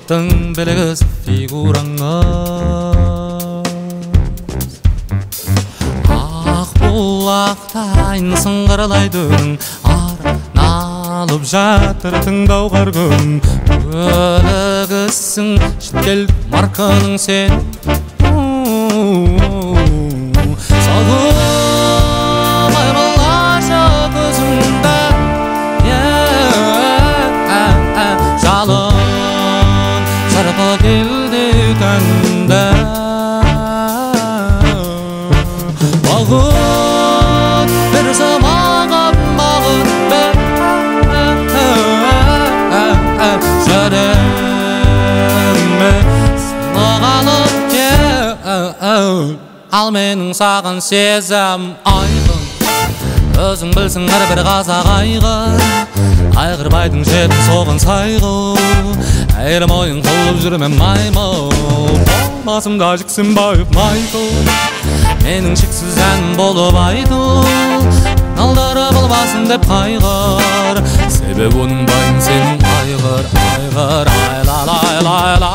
Tão beleza figurаңыз ақ бұлақтайын сыңғырлайды үнің арналып жатыр тыңдауға аргүн көлігісің шетел марканың сен сағымай болашы көзімді жалын шарқы келді тәнді бағыт берсі маған бағыт жүрегіме сынғанып ал менің саған сезім айқын өзің білсің әрбір қазақ айғырбайдың жетін соған сайғы әйрім ойын қылып жүрмем маймыл болмасымда жіксін байып майқыл менің шексіз әнім болып айтыл алдары болмасын деп қайғыр себебі оның байым сенің айғыр айғыр айлалайлайлай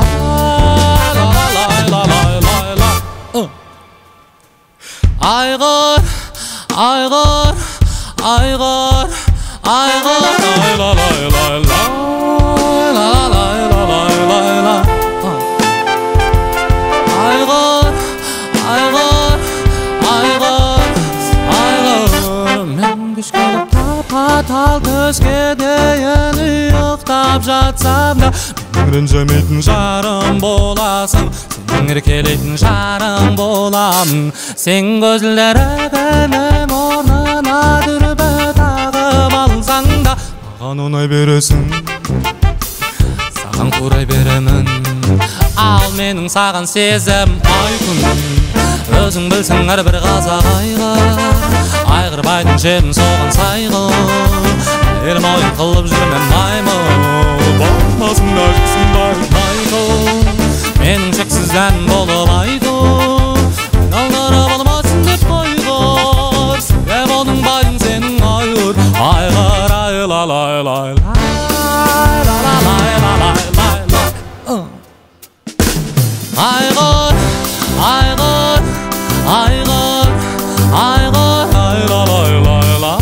айғыр айғыр айғыр айғыр мен кеш келіп тапа-тал түске дейін ұйықтап жатсам да менің ренжімейтін жарым боласың сенің еркелейтін жарым боламын сен көзілдеріңнің орнына дүрбі тағып алсаң да маған ұнай бересің саған құрай беремін ал менің саған сезім айқын өзің білсің әрбір қазақ айғырбайдың жерін соған сайғы әйрім ойын қылып жүрмем маймыл болмасымда жіксін байып майқыл менің шексіз әнім болып айтыл алдары болмасын деп қойғыр себебі оның байың сенің айғыр айғыр айлалайлай айғыр айғыр айғыр айғыр айлалайлай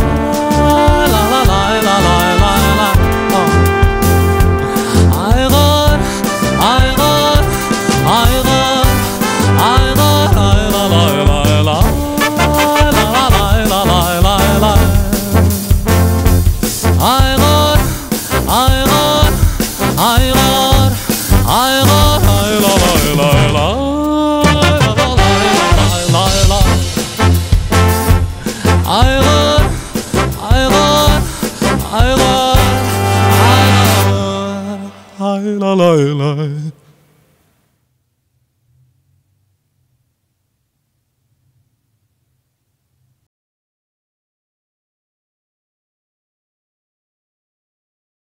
айғыр айғыр айғыр айғыр айлалайлай айғыр айғыр айғыр айғыр айғыр айғыр айғыр айғыр айғыр